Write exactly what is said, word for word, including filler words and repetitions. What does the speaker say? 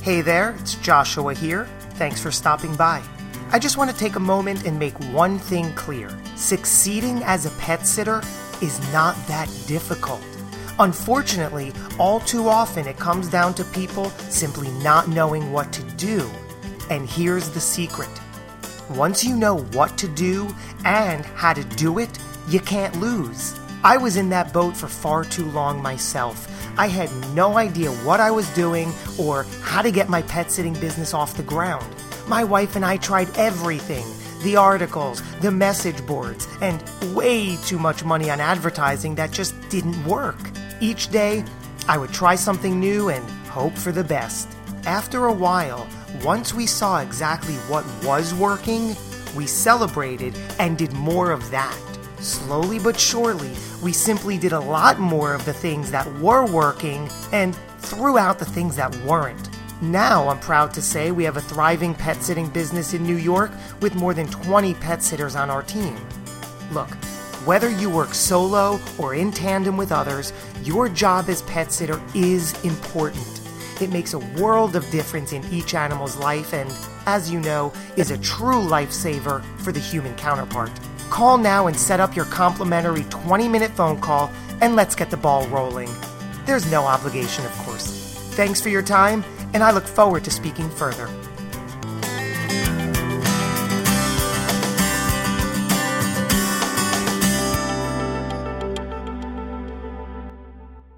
Hey there, it's Joshua here. Thanks for stopping by. I just want to take a moment and make one thing clear. Succeeding as a pet sitter is not that difficult. Unfortunately, all too often it comes down to people simply not knowing what to do. And here's the secret. Once you know what to do and how to do it, you can't lose. I was in that boat for far too long myself. I had no idea what I was doing or how to get my pet sitting business off the ground. My wife and I tried everything, the articles, the message boards, and way too much money on advertising that just didn't work. Each day, I would try something new and hope for the best. After a while, once we saw exactly what was working, we celebrated and did more of that. Slowly but surely, we simply did a lot more of the things that were working and threw out the things that weren't. Now, I'm proud to say we have a thriving pet sitting business in New York with more than twenty pet sitters on our team. Look, whether you work solo or in tandem with others, your job as pet sitter is important. It makes a world of difference in each animal's life and, as you know, is a true lifesaver for the human counterpart. Call now and set up your complimentary twenty-minute phone call and let's get the ball rolling. There's no obligation, of course. Thanks for your time, and I look forward to speaking further.